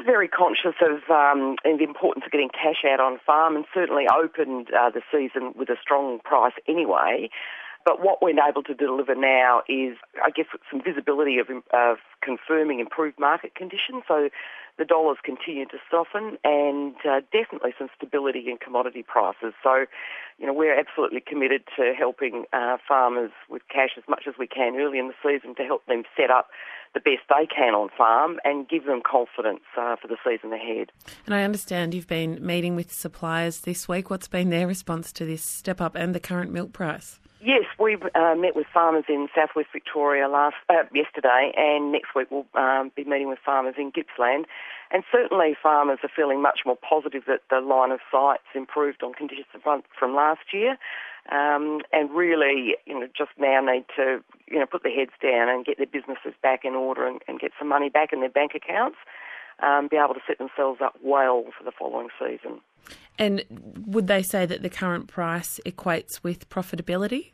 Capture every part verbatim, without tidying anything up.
very conscious of um, the importance of getting cash out on farm, and certainly opened uh, the season with a strong price anyway. But what we're able to deliver now is, I guess, some visibility of, of confirming improved market conditions. So the dollars continue to soften, and uh, definitely some stability in commodity prices. So, you know, we're absolutely committed to helping uh, farmers with cash as much as we can early in the season to help them set up the best they can on farm and give them confidence uh, for the season ahead. And I understand you've been meeting with suppliers this week. What's been their response to this step up and the current milk price? Yes, we've uh, met with farmers in southwest Victoria last uh, yesterday, and next week we'll um, be meeting with farmers in Gippsland. And certainly farmers are feeling much more positive that the line of sight's improved on conditions from, from last year, um, and really, you know, just now need to, you know, put their heads down and get their businesses back in order and, and get some money back in their bank accounts, um, be able to set themselves up well for the following season. And would they say that the current price equates with profitability?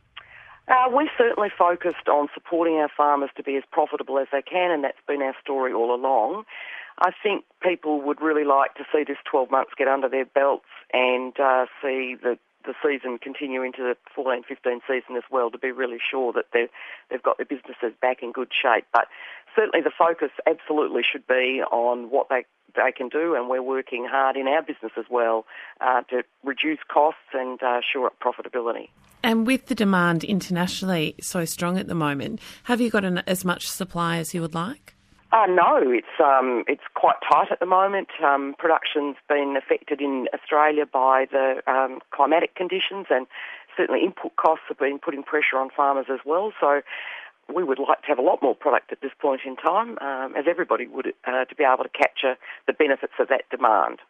Uh, we're certainly focused on supporting our farmers to be as profitable as they can, and that's been our story all along. I think people would really like to see this twelve months get under their belts and uh, see the, the season continue into the fourteen fifteen season as well, to be really sure that they've, they've got their businesses back in good shape. But certainly the focus absolutely should be on what they they can do, and we're working hard in our business as well uh, to reduce costs and uh, shore up profitability. And with the demand internationally so strong at the moment, have you got an, as much supply as you would like? Uh, no, it's um, it's quite tight at the moment. Um, production's been affected in Australia by the um, climatic conditions, and certainly input costs have been putting pressure on farmers as well. So we would like to have a lot more product at this point in time, um, as everybody would, uh, to be able to capture the benefits of that demand.